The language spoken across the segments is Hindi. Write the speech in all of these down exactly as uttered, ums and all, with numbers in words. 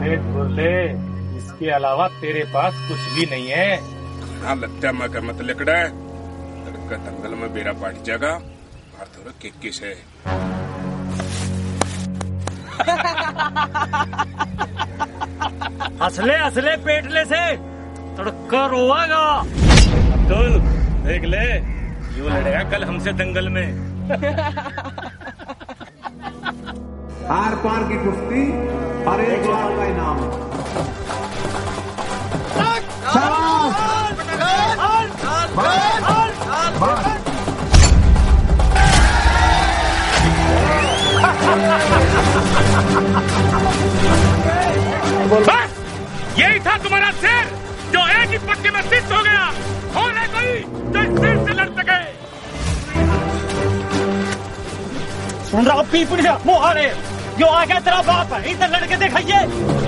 सेठ बुरले, इसके अलावा तेरे पास कुछ भी नहीं है। हाँ लगता मैं कर मत लिकड़ा है, तड़का दंगल में बेरा पाट जाएगा, बाहर थोड़ा किक किस है। हंसले हंसले पेटले से तड़का रोवागा। अब्दुल देख ले, यूं लड़ेगा कल हमसे दंगल में। आर पार की कुश्ती और एक लाख का इनाम। बस यही था तुम्हारा सिर, जो एक ही पट्टी में सिद्ध हो गया। और है कोई जो इस सिर से लड़ सके? सुन रहा पीपड़ी से मोहारे, जो आ गया तेरा बाप है, इधर लड़के दिखाइए।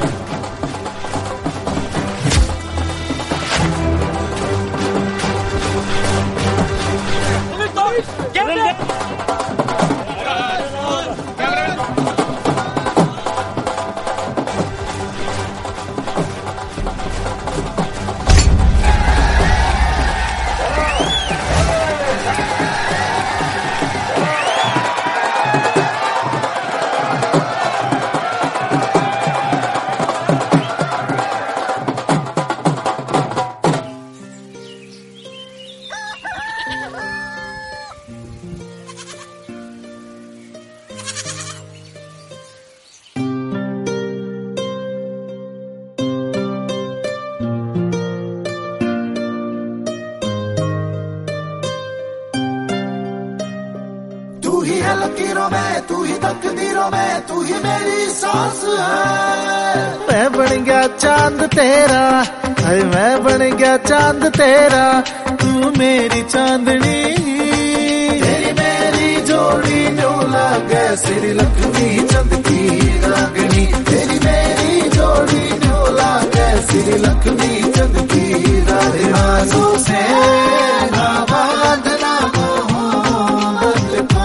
लकीरों में तू ही तकदीरों में तू ही मेरी सांस है। मैं बन गया चांद तेरा, अरे मैं बन गया चांद तेरा, तू मेरी चांदनी। तेरी मेरी जोड़ी न्यू लगे श्री लक्ष्मी चंद की रागनी। तेरी मेरी जोड़ी न्यू लगे श्री लक्ष्मी चंद की रागनी। आंसू से ना बांधना मोहब्बत को,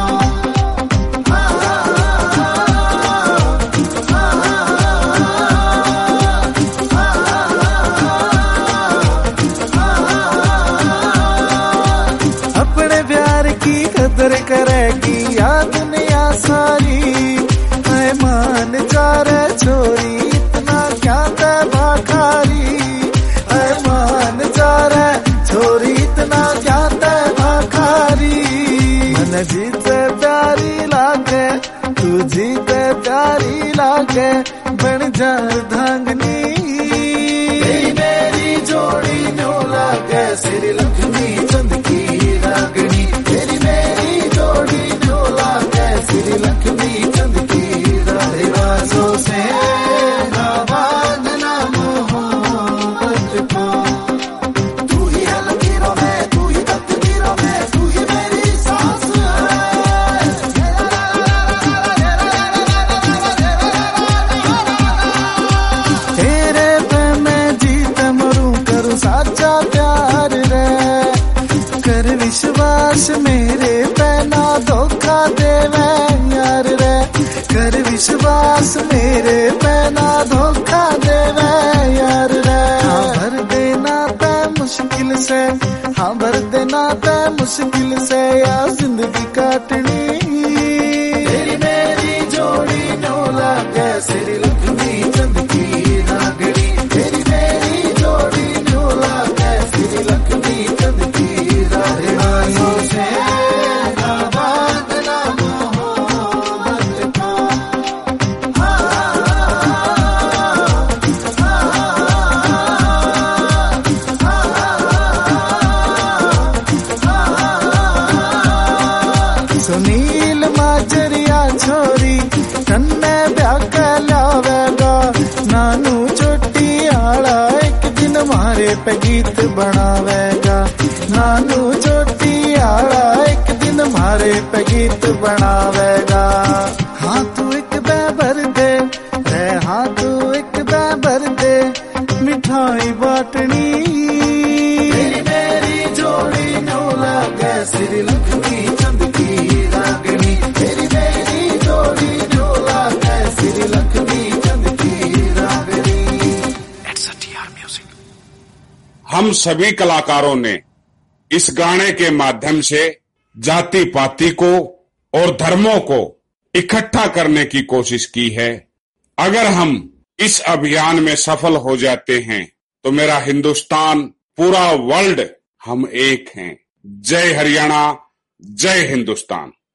कदर करेगी या दुनिया सारी। मैं मान जा रे छोरी, इतना क्या तबा खारी। मैं मान जा रे छोरी, इतना क्या तबा खारी। मन जीते प्यारी लागे, तू जीते प्यारी लागे, बन जा धांगनी। तेरी मेरी जोड़ी न्यू लागे श्री लक्ष्मी चंद की रागनी। तेरी मेरी जोड़ी न्यू लागे श्री लक्ष्मी चंद की रागनी। आंसू से ना बांधना मोहब्बत को, तू ही है लकीरों में तू ही तकदीरों में तू ही मेरी सांस है। तेरे पे मैं जीत मरूं, करूं साचा प्यार रे। कर विश्वास मेरे पे ना धोखा देवे यार रे। कर विश्वास मेरे पे ना धोखा देवे यार रे। हाँ भर देना तय मुश्किल से, हाँ भर देना तय मुश्किल से, या जिंदगी काटनी। तेरी मेरी जोड़ी न्यू लागे श्री लक्ष्मी चंद की रागनी। तेरी मेरी जोड़ी न्यू लागे श्री लक्ष्मी चंद की रागनी। आंसू से ना बांधना मोहब्बत को, सुनील माजरिया छोरी कन्ने ब्याह लावेगा। नानू चोटी आड़ा एक दिन मारे पे गीत बनावेगा। नानू चोटी आड़ा एक दिन मारे पे गीत बनावेगा। हाँ तू एक बैबर दे रे, हाँ तू एक बैबर दे, मिठाई बाटनी। तेरी मेरी जोड़ी न्यू लागे श्री लक्ष्मी चंद की रागनी। तेरी मेरी जोड़ी न्यू लागे श्री लक्ष्मी चंद की रागनी। हम सभी कलाकारों ने इस गाने के माध्यम से जाति पाति को और धर्मों को इकट्ठा करने की कोशिश की है। अगर हम इस अभियान में सफल हो जाते हैं तो मेरा हिंदुस्तान, पूरा वर्ल्ड, हम एक हैं। जय हरियाणा, जय हिंदुस्तान।